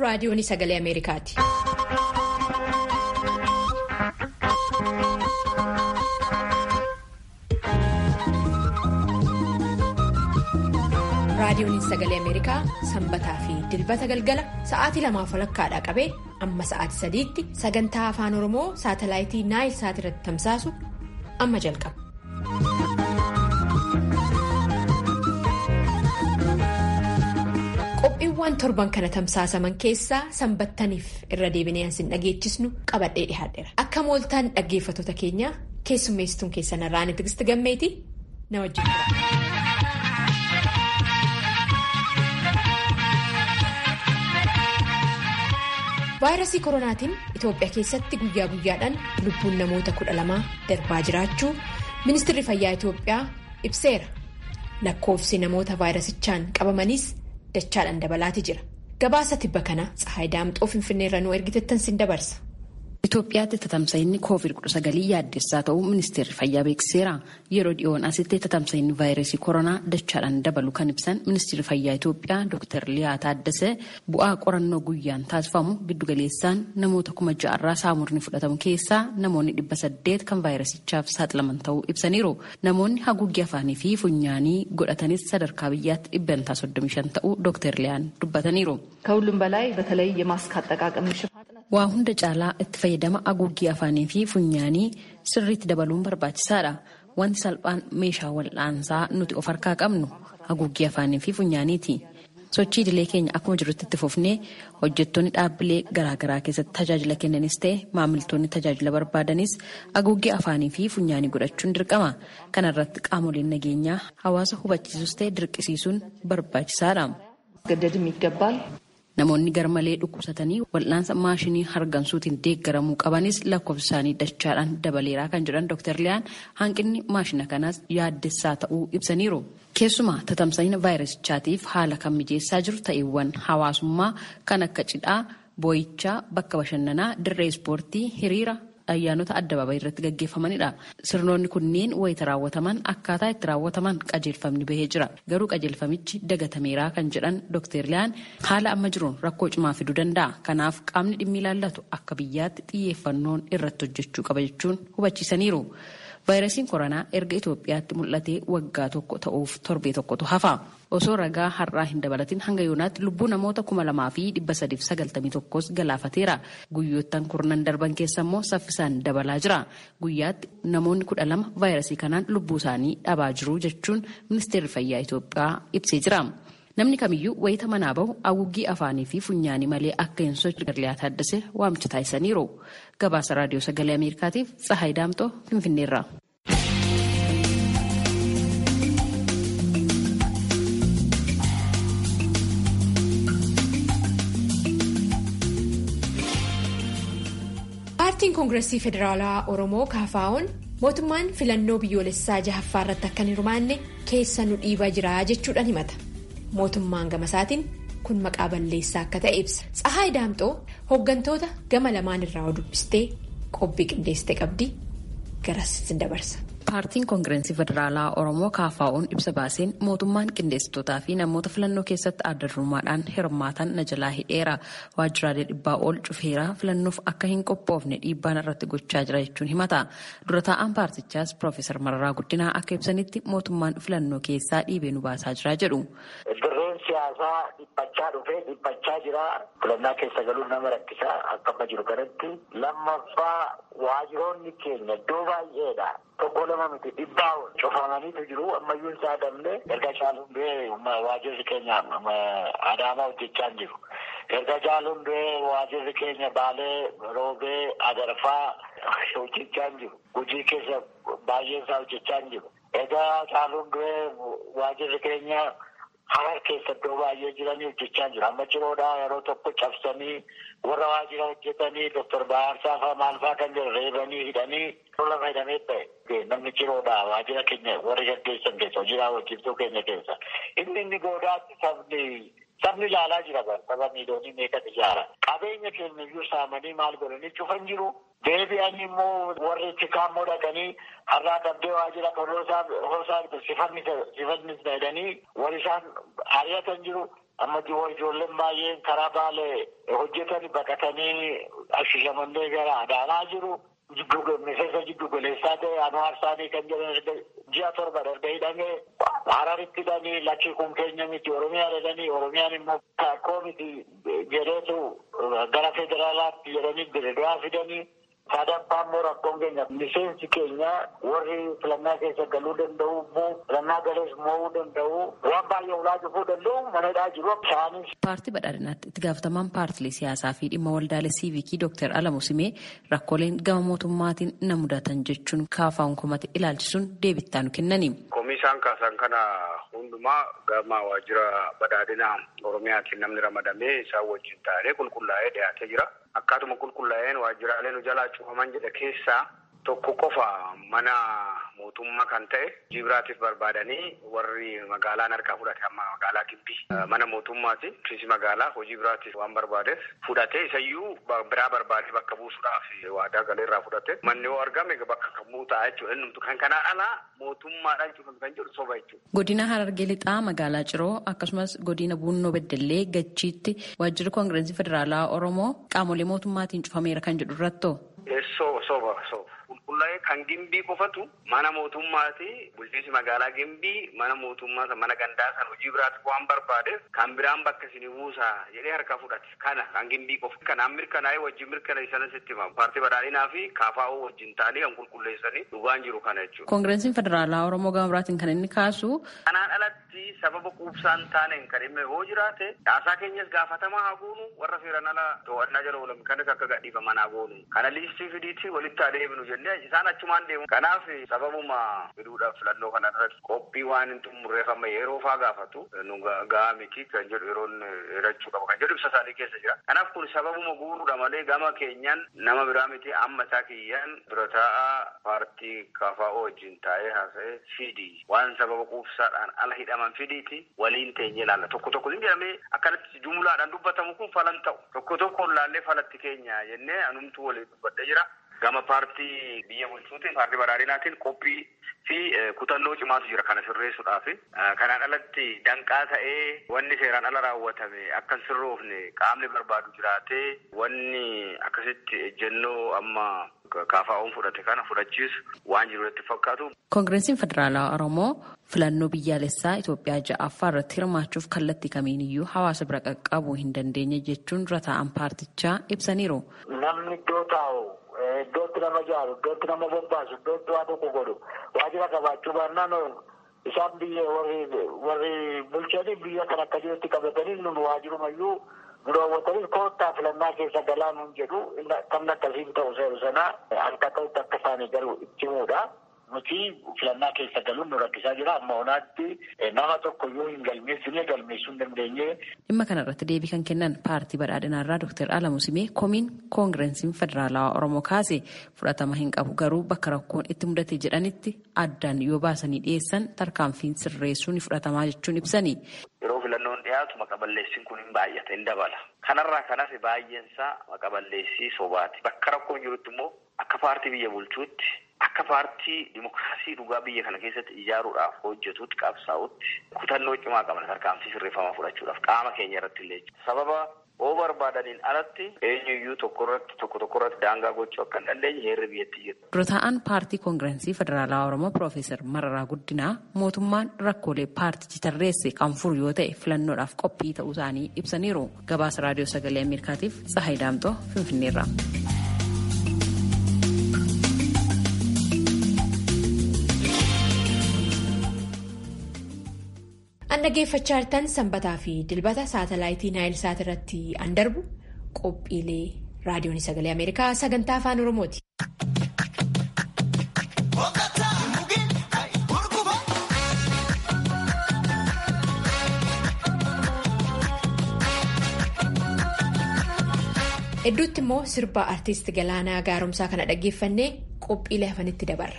raadiyoon sagalee Ameerikaati. Raadiyoon sagalee Ameerikaa sanbataa fi dilbata galgala sa'aatii 2:00 qabee amma sa'aatii 3:00 sagantaa afaan Oromoo saatalaayitii Naayil Saat irratti tamsaasu amma jalqaba. Qophiiwwan torban kana tamsaasaman keessaa sanbattaniif irra deebinee ansin dhageechisnu qabadhee dhihaadheera. Akka mooltaan dhaggeeffattoota keenya keessummeessituun keessan irraan Tigisti Gammeeti na wajjin jira. Vaayirasii koronaatiin Itoophiyaa keessatti guyyaa guyyaadhaan lubbuun namoota 12 darbaa jiraachuu ministeerri fayyaa Itoophiyaa ibseera. Lakkoofsi namoota vaayirasichaan qabamaniis dachaadhaan dabalaati jira. Gabaasa tibba kana Tsahaay Daamxoo Finfinneerra nu ergitettan sin dabarsa. Itoophiyaatti tatamsa'inni COVID-19 yaaddessaa ta'uu ministeerri fayyaa beeksiseera. Yeroo dhiyoon asitti tatamsa'inni vaayirasii koronaa dachaadhaan dabalu kan ibsan ministeerri fayyaa Itoophiyaa Dr. Liyaa Taaddasee bu'aa qorannoo guyyaan taasifamu giddugaleessaan namoota 6,000 saamurni fudhatamu keessaa namoonni 800 kan vaayirasichaaf saaxilaman ta'uu ibsaniiru. Namoonni haguuggii afaanii fi funyaanii godhatanis sadarkaa biyyaatti 35 ta'uu Dr. Liyaan dubbataniiru. ከሁሉም በላይ በተለይ የማስክ አጠቃቀም waa hunda caalaa itti fayyadama haguuggii afaanii fi funyaanii sirriitti dabaluun barbaachisaadha. Wanti salphaan meeshaa wal'aansaa nuti of harkaa qabnu haguuggii afaanii fi funyaaniiti. Sochii idilee keenya akkuma jirutti itti fufnee hojjettoonni dhaabbilee garaagaraa keessatti tajaajila kennanis ta'e maamiltoonni tajaajila barbaadanis haguuggii afaanii fi funyaanii godhachuun dirqama. Kana irratti qaamoleen nageenyaa hawaasa hubachiisus ta'e dirqisiisuun barbaachisaadha. ገደድም ይገባል. Namoonni garmalee dhukkubsatanii wal'aansa maashinii hargansuutiin deeggaramuu qabanis lakkoofsa isaanii dachaadhaan dabaleeraa kan jedhan Dr. Liyaan hanqinni maashina kanaas yaaddessaa ta'uu ibsaniiru. Keessumaa tatamsa'ina vaayirasichaatiif haala kan mijeessaa jiru ta'eewwan hawaasummaa kan akka cidhaa, boo'ichaa, bakka bashannanaa, dirree ispoortii, hiriira ayyaanota addabaabaa irratti gaggeeffamanidha. Sirnoonni kunneen wayita raawwataman akkaataa itti raawwataman qajeelfamni bahee jira. Garuu qajeelfamichi dagatameeraa kan jedhan Dr. Liyaan haala amma jiruun rakkoo cimaa fiduu danda'a. Kanaaf qaamni dhimmi ilaallatu akka biyyaatti xiyyeeffannoon irratti hojjechuu qaba jechuun hubachiisaniiru. Vaayirasiin koronaa erga Itoophiyaatti mul'atee waggaa tokko ta'uuf torbee tokkotu hafa. Osoo ragaa har'aa hin dabalatin hanga yoonaatti lubbuu namoota 2,391 galaafateera. Guyyoottan kurnan darban keessa immoo saffisaan dabalaa jira. Guyyaatti namoonni 12 vaayirasii kanaan lubbuu isaanii dhabaa jiru jechuun ministeerri fayyaa Itoophiyaa ibsee jira. Namni kamiyyuu wayita manaa bahu haguuggii afaanii fi funyaanii malee akka hin sochoone Dr. Liyaa Taaddasee waamicha taasisaniiru. Gabaasa raadiyoo sagalee Ameerikaatiif Tsahaay Daamxoo Finfinneerra. Paartiin Koongireesii Federaalaa Oromoo KFO'n mootummaan filannoo biyyoolessaa 6ffaa irratti akka hin hirmaanne keessa nu dhiibaa jira jechuudhaan himata. Mootummaan gama isaatiin kun maqaa balleessaa akka ta'e ibsa. Tsahaay Daamxoo hooggantoota gama lamaan irraa dubbistee qophiin qindeessite qabdi garas sin dabarsa. Paartiin Koongireesii Federaalaa Oromoo KFO'n ibsa baaseen mootummaan qindeessitootaa fi namoota filannoo keessatti adda durummaadhaan hirmaatan na jalaa hidheera. Waajjiraalee 100 ol cufeera filannoof akka hin qophoofne dhiibbaan irratti gochaa jira jechuun himata. Dura taa'aan paartichaas Piroofeesar Mararaa Guddinaa akka ibsanitti mootummaan filannoo keessaa dhiibee nu baasaa jira jedhu. Siyaasaa dhiphachaa dhufee dhiphachaa jira. Filannaa keessa galuun nama rakkisaa akka amma jiru kanatti. Lammaffaa waajjiroonni keenya iddoo baay'eedha. Tokko lama miti dhibbaa cufamaniitu jiru. Ammayyuun isaa damlee erga caaluun du'ee waajjirri keenya Adaamaa hojjechaa hin jiru. Erga caaluun du'ee waajjirri keenya Baalee, Roobee, Agarfaa hojjechaa hin jiru. Hojii keessa baay'een isaa hojjechaa hin jiru. Erga caaluun du'ee waajjirri keenya Harar keessa iddoo baay'ee jiranii hojjechaa jiru. Amma ciroodhaa yeroo tokko cabsanii warra waajjira hojjetanii Dr. Baarsaa fa'aa maal fa'aa kan jiru reebanii hidhanii lafa hidhamee ta'e namni ciroodhaa waajjira keenya warri gaggeessan keessa hojiidhaa hojjechuu keenya keessa. Inni goodaatti sabni ilaalaa jira bara sabni doonii meeqatu ijaara. Qabeenya keenya iyyuu saamanii maal godhanii cufan jiru. Deebi'anii immoo warri itti kaammoo dhaqanii har'aa qabdee waajjira kan hoosaa sifannis jedhanii warri isaan ari'atan jiru. amma ijoolleen baay'een karaa Baalee hojjetan baqatanii ashiishamanii gara Adaanaa jiru. Miseensa jiddu goleessaa ta'e Anwaar Saanii kan jedhan ji'a 7 darbe hidhamee Hararitti hidhanii lakkii kun keenya miti Oromiyaa jedhanii Oromiyaan immoo kaakoo miti jedheetu gara federaalaatti jedhanii Dirreedawaa fidanii sadaffaa immoo rakkoon keenya miseensi keenya warri filannaa keessa galuu danda'u filannaa galees mo'uu danda'u waan baay'ee ulaa cufuu danda'u manadhaa jiru isaanis. Paartii badhaadhinaatti itti gaafatamaan paartilee siyaasaa fi dhimma waldaalee siivikii Dr. Alamuu Simee rakkooleen gama mootummaatiin na mudatan jechuun kaafaan komate ilaalchisuun deebittaa nu kennani. Komisaan kaasan kana hundumaa gama waajjira badhaadhinaa Oromiyaatiin namni ramadamee isaan wajjin taa'ee qulqullaa'ee dhiyaatee jira. Akkaatuma qulqullaa'een waajjiraalee nu jalaa cufaman jedhe keessaa tokko qofa mana mootummaa kan ta'e hojii biraatiif barbaadanii warri magaalaan harkaa fudhate amma magaalaa Gimbii mana mootummaati. Kiisi magaalaa hojii biraatiif waan barbaadeef fudhate isayyuu biraa barbaadee bakka buusuudhaaf waadaa galeerraa fudhate. Manni yoo argame bakka kamuu ta'a jechuudha. Inni kan kanaan alaa mootummaadhaan cufame kan jedhu soba jechuudha. Godina Harargee Lixaa magaalaa Ciroo akkasumas godina Buunnoo Beddellee Gachiitti waajjirri Koongireesii Federaalaa Oromoo qaamolee mootummaatiin cufameera kan jedhu irrattoo. Soba. Qulqullaa'ee kan Gimbii qofatu mana mootummaati. Bulchiinsi magaalaa Gimbii mana mootummaa mana gandaa san hojii biraatiif waan barbaadeef kan biraan bakka isin buusaa jedhee harka fudhate. Kana kan Gimbii qofa. Kanaan mirkanaa'ee wajjin mirkaneessanis itti himamu. Paartii badhaadhinaa fi KFO wajjin ta'anii kan qulqulleessanii dhugaan jiru kana jechuudha. Koongireesiin Federaalaa Oromoo gama biraatiin kan inni kaasu. Kanaan alatti sababa quubsaan taaneen kan dhimma yoo jiraate caasaa keenyas gaafatamaa haa goonu warra seeraan ala to'annaa jala oolan kanis akka gadhiifaman haa goonu. Kana liistii fidiitii walitti adeemnu jennee isaan achumaan deemu. Kanaaf sababuma fiduudhaaf filannoo kana irratti qophii waan hin xumurreeffamne yeroo faa gaafatu nu gahaa miti kan jedhu yeroon hirachuu qaba kan jedhu ibsa isaanii keessa jira. Kanaaf kun sababuma guuruudha malee gama keenyan nama biraa miti amma isaa kiyyaan dura taa'aa paartii KFO wajjin taa'ee haasa'ee fidii waan sababa quubsaadhaan ala hidhaman fidiiti waliin teenye ilaalla. Tokko hin jedhamee akkanatti jumlaadhaan dubbatamu kun falan ta'u. Tokko laallee falatti keenya jennee anumtuu waliin dubbadhee jira. Gama paartii biyya bulchuutiin paartii badhaadhinaatiin qophii fi kutannoo cimaatu jira kana sirreessuudhaaf. Kanaan alatti danqaa ta'ee wanni seeraan ala raawwatame akka sirroofne qaamni barbaadu jiraatee wanni akkasitti ejjennoo amma KFO'n fudhate kana fudhachiisu waan jiru itti fakkaatu. Koongireesiin Federaalaa Oromoo filannoo biyyaalessaa Itoophiyaa 6ffaa irratti hirmaachuuf kallattii kamiiniyyuu hawaasa bira qaqqabuu hin dandeenye jechuun dura taa'an paartichaa ibsaniiru. Namni iddoo taa'u. Iddootti nama jaaru, iddootti nama bobbaasu, iddootti waa tokko godhu waajjira qabaachuu baannaan isaan biyya warri bulchanii biyya kan akka jirutti qabatanii nun waajjirumayyuu nu daawwatanii koottaa filannaa keessa galaa nun jedhu kan akkasiin ta'u seeru sanaa akka ta'utti akka isaanii garuu itti himuudha. Nuti filannaa keessa galuun nu rakkisaa jira. Amma onaatti nama tokko yoo hin galmeessine galmeessuu hin dandeenye. Dhimma kanarratti deebii kan kennan paartii badhaadhinaarraa Dr. Alamuu Simee komiin Koongireesiin Federaalaa Oromoo kaase fudhatama hin qabu garuu bakka rakkoon itti mudate jedhanitti addaan yoo baasanii dhiyeessan tarkaanfiin sirreessuu ni fudhatamaa jechuun ibsani. Yeroo filannoon dhiyaatu maqaballeessiin kun hin baay'ate hin dabala. Kanarraa kanas baay'eensaa maqaballeessii sobaati. Bakka rakkoon jirutti immoo akka paartii biyya bulchuutti akka paartii dimokiraasii dhugaa biyya kana keessatti ijaaruudhaaf hojjetuutti qabsaa'utti kutannoo cimaa qaban tarkaanfii sirreeffamaa fudhachuudhaaf qaama keenya irratti illee sababa oo barbaadaniin alatti eenyuyyuu tokko irratti daangaa gochuu akka hin dandeenye heerri biyyatti jira. Dura taa'an paartii Koongireesii Federaalaa Oromoo Piroofeesar Mararaa Guddinaa mootummaan rakkoolee paartichi tarreesse kan furu yoo ta'e filannoodhaaf qophii ta'uu isaanii ibsaniiru. Gabaasa Raadiyoo Sagalee Ameerikaatiif Tsahaay Daamtoo Finfinneerraa. Dhaggeeffachaa jirtan sanbataa fi dilbata saatalaayitii Naayilsaat irratti an darbu qophiilee raadiyoon sagalee Ameerikaa sagantaa afaan Oromooti. Hedduutti immoo sirba artiist Galaanaa Gaaromsaa kana dhaggeeffannee qophiilee hafanitti dabarra.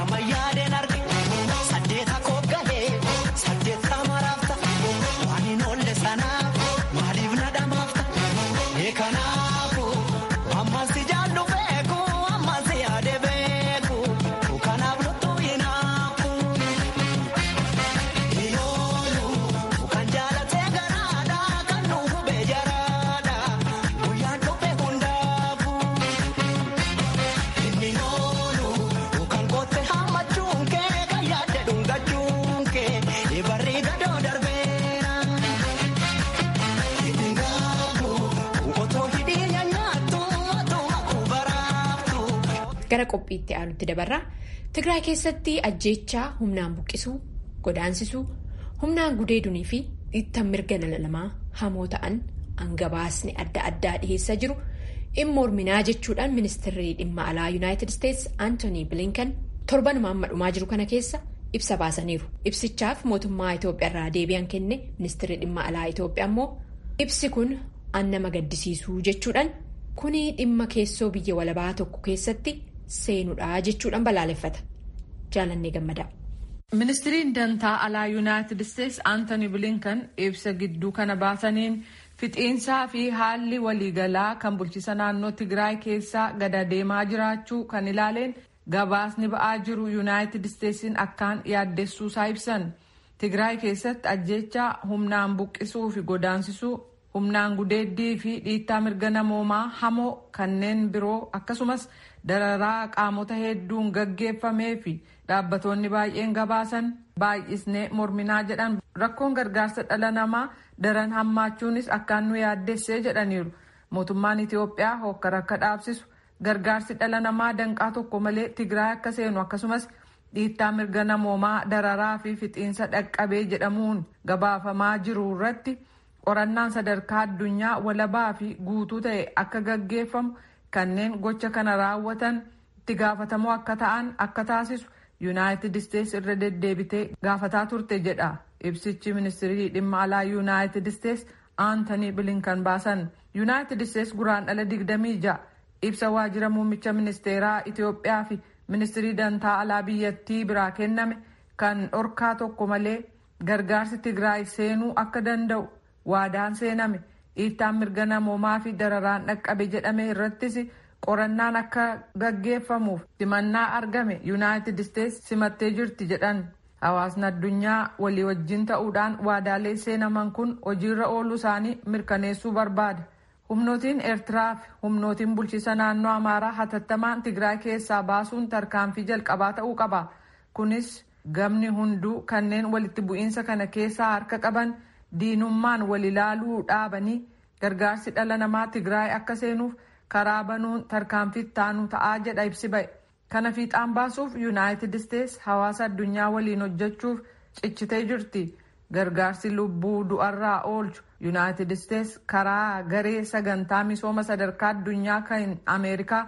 Saddeeta kookgalee saddeeta maraafta waan hin Gara qophiitti aanutti dabarraa Tigraay keessatti ajjeechaa humnaan buqqisuu, godaansisuu, humnaan gudeedunii fi dhiittaa mirga dhala namaa hamoo ta'an gabaasni adda addaa dhiheessaa jiru in morminaa jechuudhaan ministeerri dhimma alaa Yuunaayitid Isteetsi Antoonii Bilinkan torbanuma amma dhumaa jiru kana keessa ibsa baasaniiru. Ibsichaaf mootummaa Itoophiyaa irraa deebi'an kenne ministeerri dhimma alaa Itoophiyaa immoo ibsi kun nama gaddisiisuu jechuudhaan kuni dhimma keessoo biyya walabaa tokko keessatti seenuudha jechuudhaan balaaleffata. Jaalannee gammadaa. Ministiriin dantaa alaa Yuunaayitid Isteetsi Antoonii Bilinkan ibsa gidduu kana baasaniin fixiinsaa fi haalli waliigalaa kan bulchiisa naannoo Tigraay keessaa gada deemaa jiraachuu kan ilaaleen gabaasni ba'aa jiru Yuunaayitid Isteetsiin akkaan yaaddessuusaa ibsan. Tigraay keessatti ajjeechaa humnaan buqqisuu fi godaansisuu, humnaan gudeeddii fi dhiittaa mirga namoomaa hamoo kanneen biroo akkasumas dararaa qaamota hedduun gaggeeffamee fi dhaabbattoonni baay'een gabaasan baay'isnee morminaa jedhan. Rakkoon gargaarsa dhala namaa daran hammaachuunis akkaan nu yaaddessee jedhaniiru. Mootummaan Itoophiyaa hokkara akka dhaabsisu, gargaarsi dhala namaa danqaa tokko malee Tigraay akka seenu akkasumas dhiittaa mirga namoomaa dararaa fi fixiinsa dhaqqabee jedhamuun gabaafamaa jiru irratti qorannaan sadarkaa addunyaa walabaa fi guutuu ta'e akka gaggeeffamu, kanneen gocha kana raawwatan itti gaafatamoo akka ta'an akka taasisu Yuunaayitid Isteetsi irra deddeebitee gaafataa turte jedha ibsichi ministirii dhimma alaa Yuunaayitid Isteetsi Antoonii Bilinkan baasan. Yuunaayitid Isteetsi guraandhala 26 ibsa waajjira muummicha ministeeraa Itoophiyaa fi ministirii dantaa alaa biyyattii biraa kenname kan dhorkaa tokko malee gargaarsi Tigraay seenuu akka danda'u waadaan seename, dhiittaan mirga namoomaa fi dararaan dhaqqabe jedhame irrattis qorannaan akka gaggeeffamuuf simannaa argame Yuunaayitid Isteetsi simattee jirti jedhan. Hawaasni addunyaa walii wajjin ta'uudhaan waadaalee seenaman kun hojiirra ooluu isaanii mirkaneessuu barbaada. Humnootiin Eertiraa fi humnootiin bulchiisa naannoo Amaaraa hatattamaan Tigraay keessaa baasuun tarkaanfii jalqabaa ta'uu qaba. Kunis gamni hunduu kanneen walitti bu'iinsa kana keessaa harka qaban diinummaan wal ilaaluu dhaabanii gargaarsi dhala namaa Tigraay akka seenuuf karaa banuun tarkaanfii taanuu ta'aa jedha ibsi ba'e. Kana fiixaan baasuuf Yuunaayitid Isteetsi hawaasa addunyaa waliin hojjechuuf cichitee jirti. Gargaarsi lubbuu du'arraa oolchu Yuunaayitid Isteetsi karaa garee sagantaa misooma sadarkaa addunyaa kan Ameerikaa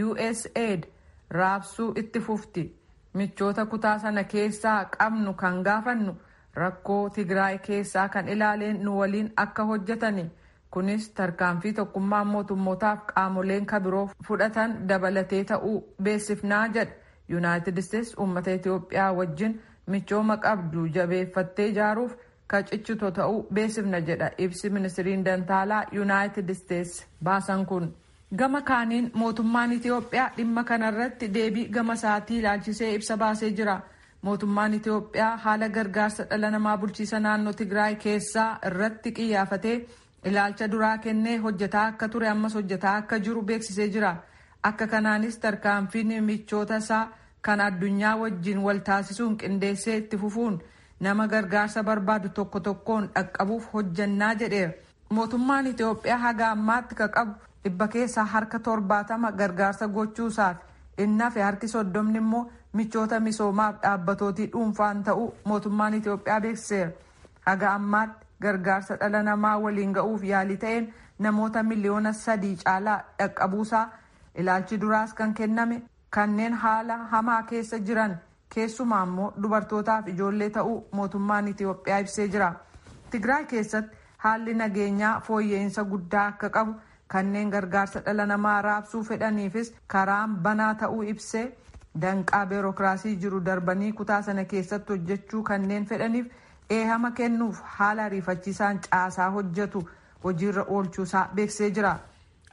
USAID raabsuu itti fufti. Michoota kutaa sana keessaa qabnu kan gaafannu rakkoo Tigraay keessaa kan ilaaleen nu waliin akka hojjetani. Kunis tarkaanfii tokkummaan mootummootaaf qaamoleen kabiroo fudhatan dabalatee ta'uu beeksifnaa jedha. Yuunaayitid Isteetsi uummata Itoophiyaa wajjin michooma qabdu jabeeffattee ijaaruuf kacichitoo ta'uu beeksifna jedha ibsi ministiriin dantaalaa Yuunaayitid Isteetsi baasan kun. Gama kaaniin mootummaan Itoophiyaa dhimma kanarratti deebii gama isaatii ilaalchisee ibsa baasee jira. Mootummaan Itoophiyaa haala gargaarsa dhala namaa bulchiisa naannoo Tigraay keessaa irratti xiyyeeffatee ilaalcha duraa kennee hojjetaa akka ture ammas hojjetaa akka jiru beeksisee jira. Akka kanaanis tarkaanfiin michoota isaa kan addunyaa wajjin wal taasisuun qindeessee itti fufuun nama gargaarsa barbaadu tokko tokkoon dhaqqabuuf hojjannaa jedheera. Mootummaan Itoophiyaa haga ammaatti ka qabu dhibba keessaa harka 70 gargaarsa gochuusaaf innaaf harki 30 immoo michoota misoomaaf dhaabbatootii dhuunfaan ta'uu mootummaan Itoophiyaa beeksiseera. Haga ammaatti gargaarsa dhala namaa waliin ga'uuf yaalii ta'een namoota miliyoona 3 caalaa dhaqqabuusaa ilaalchi duraas kan kenname kanneen haala hamaa keessa jiran keessumaa immoo dubartootaaf ijoollee ta'uu mootummaan Itoophiyaa ibsee jira. Tigraay keessatti haalli nageenyaa fooyya'insa guddaa akka qabu kanneen gargaarsa dhala namaa raabsuu fedhaniifis karaan banaa ta'uu ibsee danqaa biirokiraasii jiru darbanii kutaa sana keessatti hojjechuu kanneen fedhaniif eehama kennuuf haala ariifachiisaan caasaa hojjetu hojiirra oolchuusaa beeksisee jira.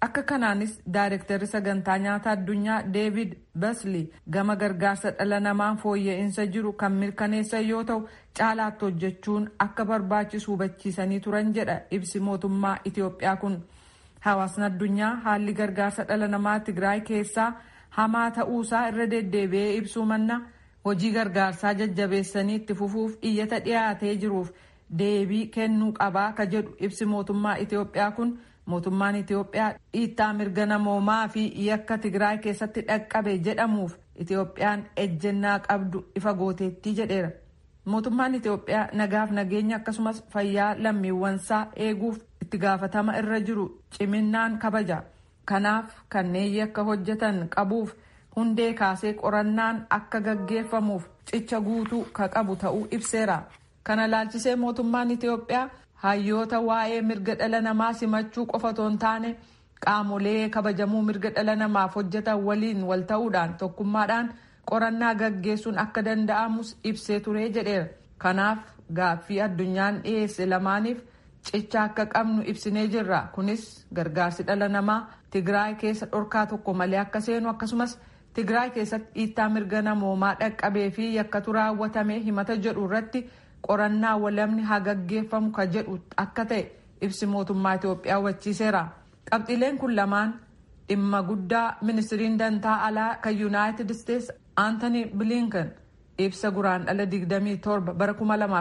Akka kanaanis daayirektarri sagantaa nyaata addunyaa Deevid Besley gama gargaarsa dhala namaan fooyya'insa jiru kan mirkaneessan yoo ta'u caalaatti hojjechuun akka barbaachisu hubachiisanii turan jedha ibsi mootummaa Itoophiyaa kun. Hawaasni addunyaa haalli gargaarsa dhala namaa Tigraay keessaa hamaa ta'uusaa irra deddeebi'ee ibsuu manna hojii gargaarsaa jajjabeessanii itti fufuuf iyyata dhiyaatee jiruuf deebii kennuu qabaa ka jedhu ibsi mootummaa Itoophiyaa kun. Mootummaan Itoophiyaa dhiittaa mirga namoomaa fi yakka Tigraay keessatti dhaqqabe jedhamuuf Itoophiyaan ejjennaa qabdu ifa gooteettii jedheera. Mootummaan Itoophiyaa nagaaf nageenya akkasumas fayyaa lammiiwwansaa eeguuf itti gaafatama irra jiru ciminaan kabaja. Kanaaf kanneen yakka hojjetan qabuuf hundee kaasee qorannaan akka gaggeeffamuuf cicha guutuu ka qabu ta'uu ibseera. Kana laalchisee mootummaan Itoophiyaa hayyoota waa'ee mirga dhala namaa simachuu qofa otoo hin taane qaamolee kabajamuu mirga dhala namaaf hojjetan waliin wal ta'uudhaan tokkummaadhaan qorannaa gaggeessuun akka danda'amus ibsee ture jedheera. Kanaaf gaaffii addunyaan dhiyeesse lamaaniif cicha akka qabnu ibsinee jirra. Kunis gargaarsi dhala namaa Tigraay keessa dhorkaa tokko malee akka seenu akkasumas Tigraay keessatti dhiittaa mirga namoomaa dhaqqabee fi yakkatu raawwatame himata jedhu irratti qorannaa walamni haa gaggeeffamu ka jedhu akka ta'e ibsi mootummaa Itoophiyaa hubachiiseera. Qabxiileen kun lamaan dhimma guddaa ministiriin dantaa alaa kan Yuunaayitid Isteetsi Aantanii Bilinkan ibsa guraandhala 27 bara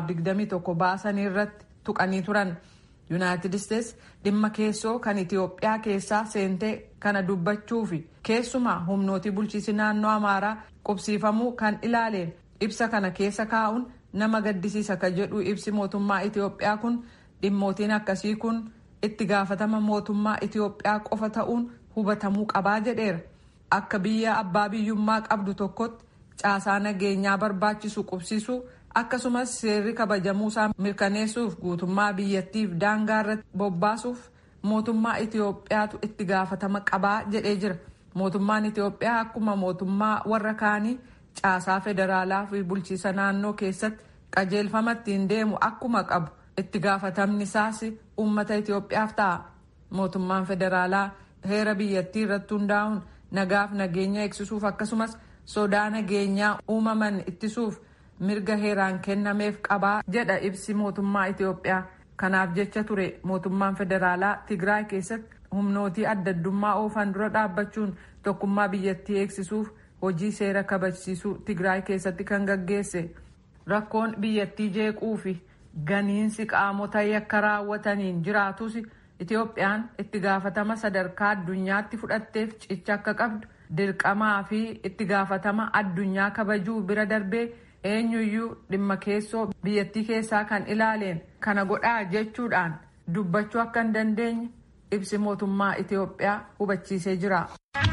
2021 baasanii irratti tuqanii turan. Yuunaayitid Isteetsi dhimma keessoo kan Itoophiyaa keessaa seentee kana dubbachuu fi keessumaa humnooti bulchiinsi naannoo Amaaraa qubsiifamuu kan ilaaleen ibsa kana keessa kaa'uun nama gaddisiisa ka jedhu ibsi mootummaa Itoophiyaa kun dhimmootiin akkasii kun itti gaafatama mootummaa Itoophiyaa qofa ta'uun hubatamuu qabaa jedheera. Akka biyya abbaa biyyummaa qabdu tokkotti caasaa nageenyaa barbaachisu qubsiisuu akkasumas seerri kabajamuusaa mirkaneessuuf guutummaa biyyattiif daangaa irratti bobbaasuuf mootummaa Itoophiyaatu itti gaafatama qabaa jedhee jira. Mootummaan Itoophiyaa akkuma mootummaa warra kaanii caasaa federaalaa fi bulchiisa naannoo keessatti qajeelfama ittiin deemu akkuma qabu itti gaafatamni isaas uummata Itoophiyaaf ta'a. Mootummaan federaalaa heera biyyattii irratti hundaa'uun nagaaf nageenya eegsisuuf akkasumas sodaa nageenyaa uumaman ittisuuf mirga heeraan kennameef qabaa jedha ibsi mootummaa Itoophiyaa. Kanaaf jecha ture mootummaan federaalaa Tigraay keessatti humnootii adda addummaa oofan dura dhaabbachuun tokkummaa biyyattii eegsisuuf hojii seera kabachiisuu Tigraay keessatti kan gaggeesse. Rakkoon biyyattii jeequu fi ganiinsi qaamota yakka raawwataniin jiraatus Itoophiyaan itti gaafatama sadarkaa addunyaatti fudhatteef cicha akka qabdu dirqamaa fi itti gaafatama addunyaa kabajuu bira darbee eenyuyyuu dhimma keessoo biyyattii keessaa kan ilaaleen kana godhaa jechuudhaan dubbachuu akka hin dandeenye ibsi mootummaa Itoophiyaa hubachiisee jira.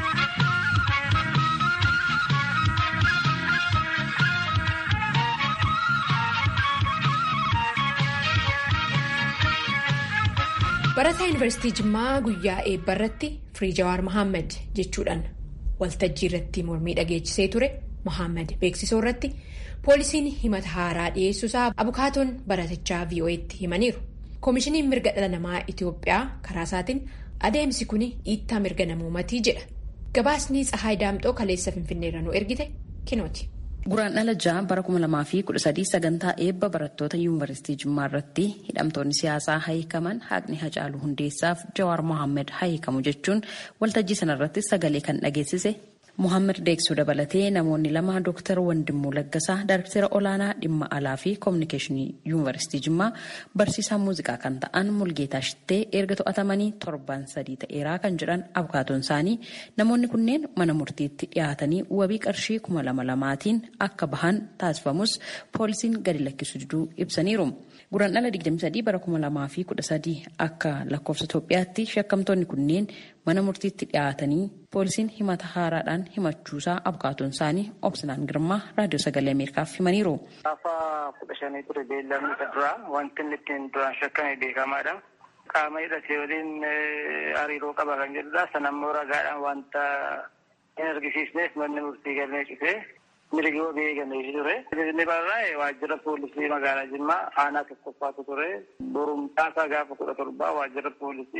Barataa Yuunivarsiitii Jimmaa guyyaa eebba irratti Firii Jawaar Mohaammed jechuudhaan waltajjii irratti mormii dhageechisee ture. Mohaammed beeksisoo irratti poolisiin himata haaraa dhiyeessuusaa abukaatoon baratichaa VOA'tti himaniiru. Koomishiniin mirga dhala namaa Itoophiyaa karaa isaatiin adeemsi kun dhiittaa mirga namoomatii jedha. Gabaasni Tsahaay Daamxoo kaleessa Finfinneerra nu ergite kinooti. Guraandhala 6 bara 2013 sagantaa eebba barattoota yuunivarsiitii Jimmaa irratti hidhamtoonni siyaasaa hiikaman Haqni Hacaaluu Hundeessaaf Jawaar Mohaammed hiikamu jechuun waltajjii sanarratti sagalee kan dhageessise. Mohaammed Deeksuu dabalatee namoonni 2 Dr. Wandimmoo Laggasaa Daayirektara olaanaa dhimma alaa fi koominikeeshinii yuunivarsiitii Jimmaa barsiisaa muuziqaa kan ta'an Mulgeetaa Shittee erga to'atamanii 7 ta'eeraa kan jedhan abukaatoon isaanii namoonni kunneen mana murtiitti dhiyaatanii wabii qarshii 2,200tiin akka bahan taasifamus poolisiin gadi lakkisuu diduu ibsaniiru. Guraandhala 23 bara 2013 akka lakkoofsa Itoophiyaatti shakkamtoonni kunneen mana murtiitti dhiyaatanii poolisiin himata haaraadhaan himachuusaa abukaatoon isaanii Obsinaan Girmaa raadiyoo sagalee Ameerikaaf himaniiru. Afaa 15 ture beellamni duraa wanti inni ittiin duraan shakkame beekamaadha. Qaama hidhatee waliin hariiroo qaba kan jedhudha. Sanammoo ragaadhaan wanta hin argisiisneef manni murtii galmee cufee mirgi wabii eegamee ture. Inni barraa'e waajjira poolisii magaalaa Jimmaa aanaa tokkoffaatu ture. Borumtaasaa gaafa 17 waajjira poolisii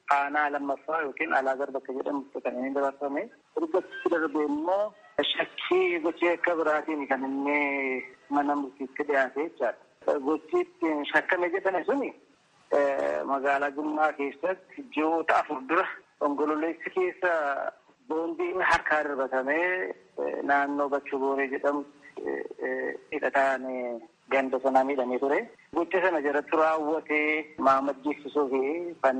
aanaa lammaffaa yookiin Alaagar bakka jedhamutti kan inni dabarfame. Ergatti darbee immoo shakkii gochii akka biraatiin kan inni mana murtiitti dhiyaate jechaadha. Gochii ittiin shakkame jedhame suni magaalaa Jimmaa keessatti ji'oota 4 dura onkololeessa keessa boondiin harkaa darbatamee naannoo Bachuu Booree jedhamu hidhataan ganda sanaa miidhamee ture. Gocha sana jalatti raawwatee Maamad Jeessisoo fi kan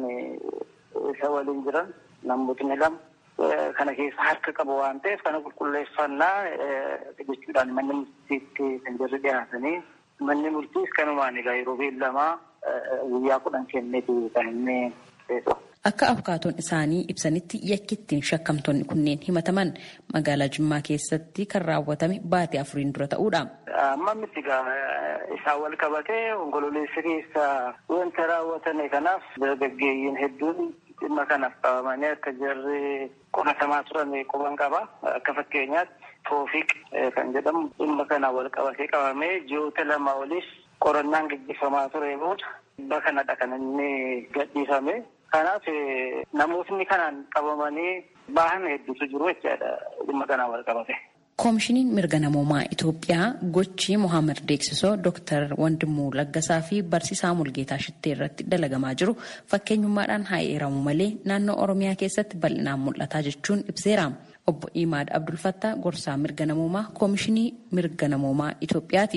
isa waliin jiran namootni lama kana keessa harka qabu waan ta'eef kana qulqulleeffannaa jechuudhaan manni murtiitti kan jirri dhiyaatanii manni murtiis kanumaan egaa yeroo beellamaa guyyaa 10 kenneetu kan inni beeku. Akka abukaatoon isaanii ibsanitti yakki ittiin shakkamtoonni kunneen himataman magaalaa Jimmaa keessatti kan raawwatame baatii 4 dura ta'uudha. Amma miti isaan wal qabatee onkololeessa keessa wanta raawwatame kanaaf dargaggeeyyiin hedduun dhimma kanaaf qabamanii akka jarri qoratamaa turan quban qaba. Akka fakkeenyaatti Toofiq kan jedhamu dhimma kana wal qabatee qabamee ji'oota 2 oliif qorannaan gaggeeffamaa ture booda dhimma kanadha kan inni gadhiifame. Kanaaf namootni kanaan qabamanii bahan hedduutu jiru jechaadha dhimma kanaan wal qabate. Koomishiniin mirga namoomaa Itoophiyaa gochii Mohaammed Deeksisoo Dr. Wandimuu Laggasaa fi Barsiisaa Mulgeetaa Shittee irratti dalagamaa jiru fakkeenyummaadhaan haa eeramu malee naannoo Oromiyaa keessatti bal'inaan mul'ataa jechuun ibseera. Obbo Imaad Abdulfattaa gorsaa mirga namoomaa Koomishinii mirga namoomaa Itoophiyaati.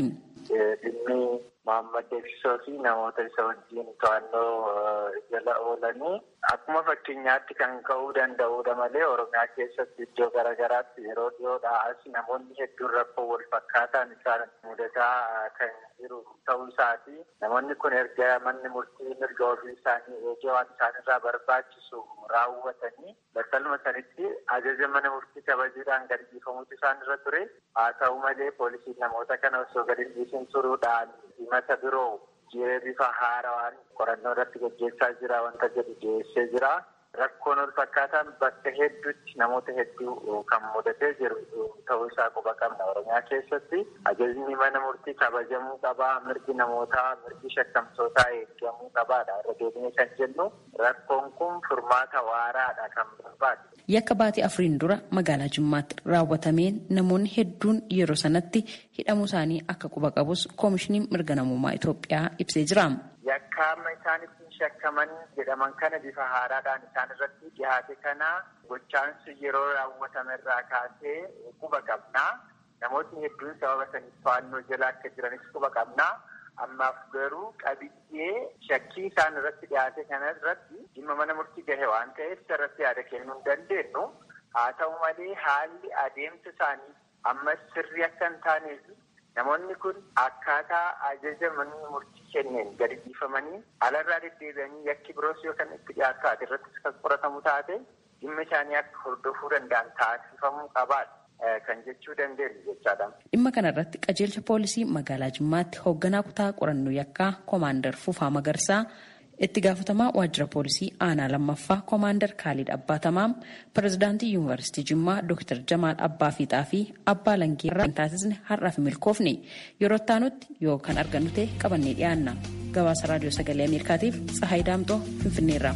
Mohaammed Deeksisoo fi namoota isa wajjin to'annoo jala oolanii akkuma fakkeenyaatti kan ka'uu danda'udha malee Oromiyaa keessatti iddoo garaagaraatti yeroo dhiyoodhaa as namoonni hedduun rakkoo wal fakkaataan isaan mudataa kan jiru ta'uu isaati. Namoonni kun erga manni murtii mirga ofii isaanii eegee waan isaanirraa barbaachisu raawwatanii battaluma sanitti ajaja mana murtii kabajuudhaan gadi dhiifamuutu isaanirra ture. Haa ta'u malee poolisiin namoota kana osoo gadi dhiisin turuudhaan himata biroo bifa haarawaan qorannoo irratti gaggeessaa jira wanta jedhu dhiyeessee jira. Rakkoon wal fakkaataan bakka hedduutti namoota hedduu kan mudatee jiru ta'uu isaa quba qabna. Oromiyaa keessatti ajajni mana murtii kabajamuu qabaa, mirgi namootaa, mirgi shakkamtootaa eegamuu qabaadha. Irra deebinee kan jennu rakkoon kun furmaata waaraadha kan barbaadu. Yakka baatii 4 dura magaalaa Jimmaatti raawwatameen namoonni hedduun yeroo sanatti hidhamuu isaanii akka quba qabus Koomishiniin mirga namoomaa Itoophiyaa ibsee jira. Yakkaama isaan ittiin shakkaman jedhaman kana bifa haaraadhaan isaan irratti dhiyaate kana gochaansu yeroo raawwatame irraa kaasee quba qabnaa. Namootni hedduun sababa saniif to'annoo jala akka jiranis quba qabnaa. Ammaaf garuu qabiyyee shakkii isaan irratti dhiyaate kana irratti dhimma mana murtii gahe waan ta'eef irratti yaada kennuu hin dandeenyu. Haa ta'u malee haalli adeemsa isaanii ammas sirrii akka hin taaneef namoonni kun akkaataa ajaja manni murtii kenneen gadi dhiifamanii alarraa deddeebi'anii yakki biroos yookaan itti dhiyaatu taate irrattis kan qoratamu taate dhimma isaanii akka hordofuu danda'an taasifamuu qabaadha. Kan jechuu dandeenyu jechaadha. Dhimma kanarratti qajeelcha poolisii magaalaa Jimmaatti hoogganaa kutaa qorannoo yakkaa Koomaandar Fufaa Magarsaa, itti gaafatamaa waajjira poolisii aanaa lammaffaa Koomaandar Kaalid Abbaatamaa, pirezidaantii yuunivarsiitii Jimmaa Dr. Jamaal Abbaa Fiixaa fi Abbaa Langeerraa taasisne har'aaf milkoofne yeroo taanutti yoo kan argannu ta'e qabannee dhiyaanna. Gabaasa raadiyoo sagalee Ameerikaatiif Tsahaay Daamxoo Finfinneerraa.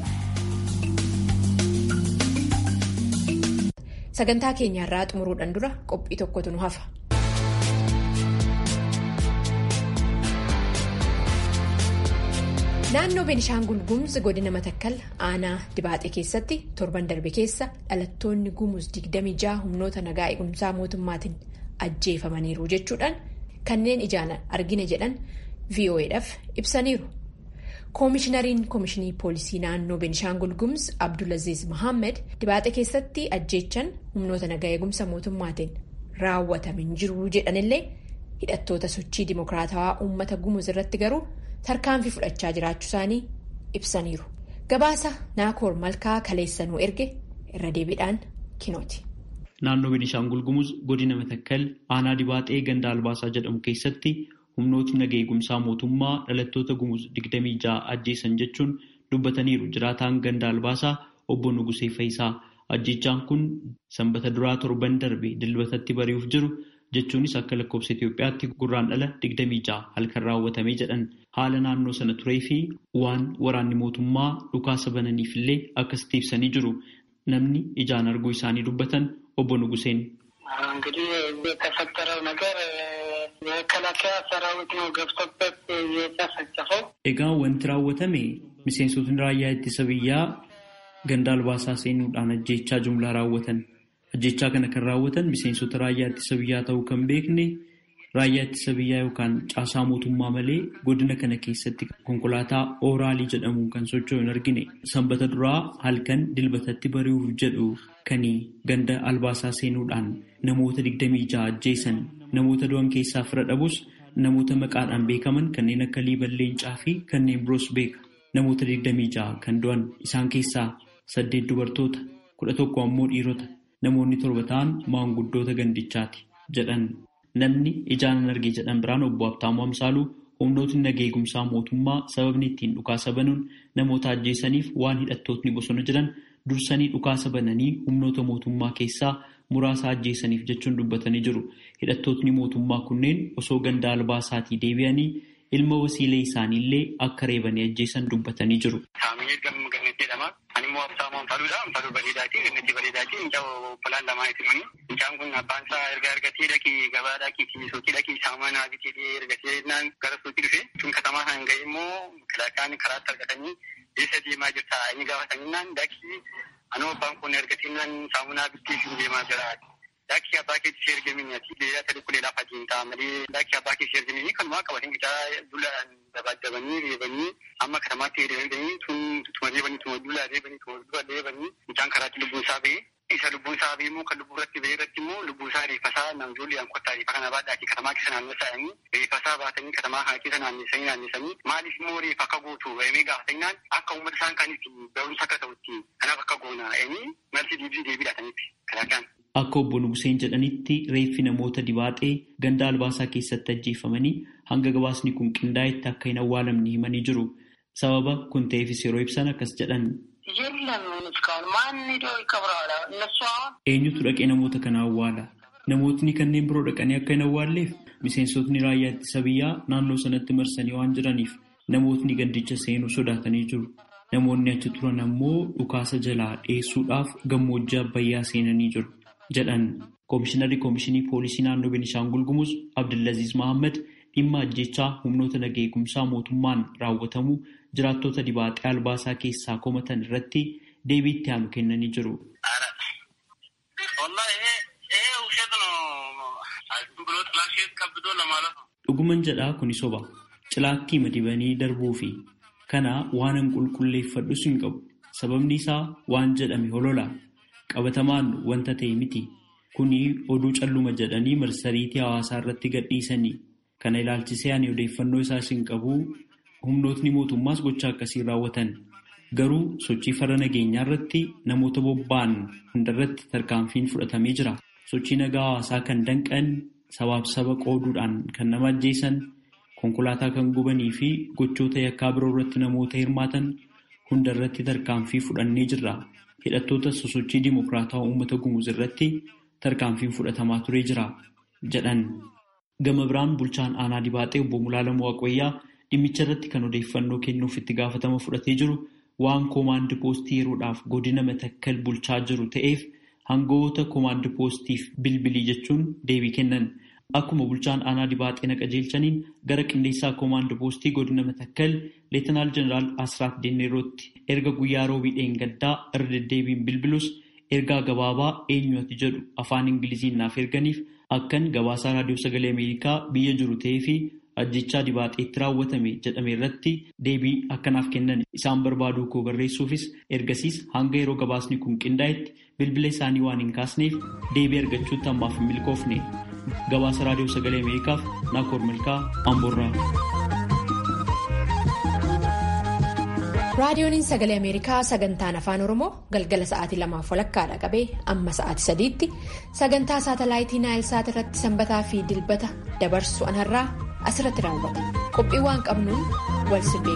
Sagantaa keenyarraa xumuruudhaan dura qophii tokkotu nu hafa. Naannoo Beenishaangul Gumuz godina Matakkal aanaa Dibaaxee keessatti torban darbe keessa dhalattoonni Gumuz 26 humnoota nagaa eegumsaa mootummaatiin ajjeefamaniiru jechuudhaan kanneen ijaan argine jedhan VOA'dhaaf ibsaniiru. Koomishinariin Koomishinii Poolisii Naannoo Beenishaangul Gumuz Abdulaziz Mohammed Dibaaxee keessatti ajjeechan humnoota nagaa eegumsa mootummaatiin raawwatamin jiru jedhanillee hidhattoota sochii dimokiraatawaa uummata Gumuz irratti garuu tarkaanfii fudhachaa jiraachuu isaanii ibsaniiru. Gabaasa Naakoor Malkaa kaleessanuu erge irra deebiidhaan kinooti. Naannoo Beenishaangul Gumuz godina Matakkal aanaa Dibaaxee ganda Albaasaa jedhamu keessatti humnootni nagaa eegumsaa mootummaa dhalattoota Gumuz 26 ajjeesan jechuun dubbataniiru jiraataan ganda Albaasaa obbo Nugusee Fayisaa. Ajjeechaan kun sanbata duraa torban darbe dilbatatti bari'uuf jiru jechuunis akka lakkoofsa Itoophiyaatti gurraandhala 26 halkan raawwatamee jedhan haala naannoo sana turee fi waan waraanni mootummaa dhukaasa bananiifillee akkasitti ibsanii jiru. Namni ijaan arguu isaanii dubbatan obbo Nuguseen. እንግዲህ የተፈጠረው ነገር የመከላከያ ሰራዊት ነው ገብቶበት የጨፈጨፈው። Egaa wanti raawwatame miseensotni raayyaa ittisa biyyaa ganda albaasaa seenuudhaan ajjeechaa jumlaa raawwatan. Ajjeechaa kana kan raawwatan miseensota raayyaa ittisa biyyaa ta'uu kan beekne raayyaa ittisa biyyaa yookaan caasaa mootummaa malee godina kana keessatti konkolaataa ooraalii jedhamuun kan socho'u hin argine. Sanbata duraa halkan dilbatatti bari'uuf jedhu kan ganda albaasaa seenuudhaan namoota 26 ajjeesan. Namoota du'an keessaa fira dhabus namoota maqaadhaan beekaman kanneen akka Liiban Leencaa fi kanneen biroos beeka. Namoota 26 kan du'an isaan keessaa 8 dubartoota 11 ammoo dhiirota. Namoonni 7 ta'an maanguddoota gandichaati jedhan. Namni ijaan arge jedhan biraan obbo Abtaamuu Amsaaluu humnootni nagaa eegumsaa mootummaa sababni ittiin dhukaasa banuun namoota ajjeesaniif waan hidhattootni bosona jiran dursanii dhukaasa bananii humnoota mootummaa keessaa muraasa ajjeesaniif jechuun dubbatanii jiru. Hidhattootni mootummaa kunneen osoo ganda albaasaatii deebi'anii ilma wasiilee isaaniillee akka reebanii ajjeesan dubbatanii jiru. Daki abbaa keetti sheergamini ati beeyaa ta'e kulee lafa jiintaa malee daki abbaa keetti sheergamini kan waa qabatin bitaa dulaan dabadabanii reebanii amma katamaatti reebanii tuma reebanii mucaan karaatti lubbuun isaa ba'e isa lubbuun isaa ba'e immoo kan lubbuu irratti ba'e irratti immoo lubbuun isaa reeffasaa namjoolli yankottaa reeffa kana baadhaati katamaa keessa naannessanii reeffasaa baatanii katamaa kana keessa naannessanii maaliif immoo reeffa akka gootu eemee gaafatanii akka uummata isaan kanitti barumsa akka ta'utti kanaaf akka goona eemee malti deebiidhaatanitti kalaqaan. Akka obbo Nuguseen jedhanitti reeffi namoota dibaaxee ganda albaasaa keessatti ajjeefamanii hanga gabaasni kun qindaa'etti akka hin awwaalamne himanii jiru. Sababa kun ta'eefis yeroo ibsan akkas jedhan. Eenyutu dhaqee namoota kana awwaala? Namootni kanneen biroo dhaqanii akka hin awwaalleef miseensotni raayyaa ittisa biyyaa naannoo sanatti marsanii waan jiraniif namootni gandicha seenuu sodaatanii jiru. Namoonni achi turan ammoo dhukaasa jalaa dheessuudhaaf gammoojjii Abbayyaa seenanii jiru. jedhan Koomishinarri Koomishinii Poolisii Naannoo Beenishaangul Gumuz Abdulaziz Mohammed dhimma ajjechaa humnoota nagaa eegumsaa mootummaan raawwatamu jiraattota dibaaxee albaasaa keessaa komatan irratti deebii itti aanu kennanii jiru. Dhuguman jedhaa kuni soba. Cilaattii madibanii darbuu fi kana waanan qulqulleeffadhus hin qabu. Sababni isaa waan jedhame holola. Qabatamaan wanta ta'e miti. Kuni oduu calluma jedhanii marsariitii hawaasaa irratti gadhiisanii kana ilaalchisee ani odeeffannoo isaas hin qabu. Humnootni mootummaas gochaa akkasii raawwatan. Garuu sochii farra nageenyaa irratti namoota bobba'an hundarratti tarkaanfiin fudhatamee jira. Sochii nagaa hawaasaa kan danqan, sabaaf saba qooduudhaan kan nama ajjeesan, konkolaataa kan gubanii fi gochoota yakkaa biroo irratti namoota hirmaatan hundarratti tarkaanfii fudhannee jirra. Hidhattoota sosochii dimokiraataa uummata Gumuz irratti tarkaanfiin fudhatamaa turee jira jedhan. Gama biraan bulchaan aanaa dibaaxee obbo Mulaalamoo Waaqoyyaa dhimmicha irratti kan odeeffannoo kennuuf itti gaafatama fudhatee jiru waan koomaandi poostii yeroodhaaf godina Matakkal bulchaa jiru ta'eef hangawoota koomaandi poostiif bilbilii jechuun deebii kennan. Akkuma bulchaan aanaa dibaaxee naqajeelchaniin gara qindeessaa koomaandi poostii godina Matakkal Leetanaal Jeneraal Asraat Denneerootti erga guyyaa roobii dheengaddaa irra deddeebiin bilbilus ergaa gabaabaa eenyu ati jedhu afaan Ingiliziin naaf erganiif akkan gabaasaa raadiyoo sagalee Ameerikaa biyya jiru ta'ee fi ajjechaa dibaaxeetti raawwatame jedhame irratti deebii akkanaaf kennan isaan barbaaduu koo barreessuufis ergasiis hanga yeroo gabaasni kun qindaa'etti bilbila isaanii waan hin kaasneef deebii argachuutti ammaaf hin milkoofne. Gabaasa raadiyoo sagalee Ameerikaaf Naakoor Milkaa Amboorraa. Raadiyooniin sagalee Ameerikaa sagantaan afaan Oromoo galgala sa'aatii 2:00 qabee amma sa'aatii 3:00 sagantaa saatalaayitii Naayilsaat irratti sanbataa fi dilbata dabarsu anarraa asirratti raawwata. Qophii waan qabnuun wal sirbee